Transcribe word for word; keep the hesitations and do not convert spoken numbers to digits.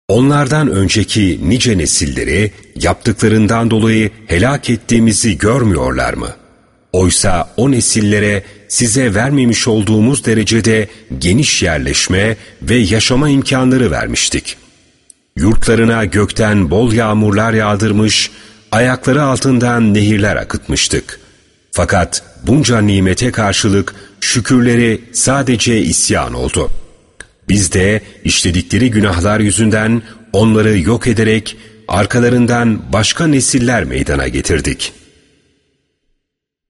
Onlardan önceki nice nesilleri yaptıklarından dolayı helak ettiğimizi görmüyorlar mı? Oysa o nesillere size vermemiş olduğumuz derecede geniş yerleşme ve yaşama imkanları vermiştik. Yurtlarına gökten bol yağmurlar yağdırmış, ayakları altından nehirler akıtmıştık. Fakat bunca nimete karşılık şükürleri sadece isyan oldu. Biz de işledikleri günahlar yüzünden onları yok ederek arkalarından başka nesiller meydana getirdik.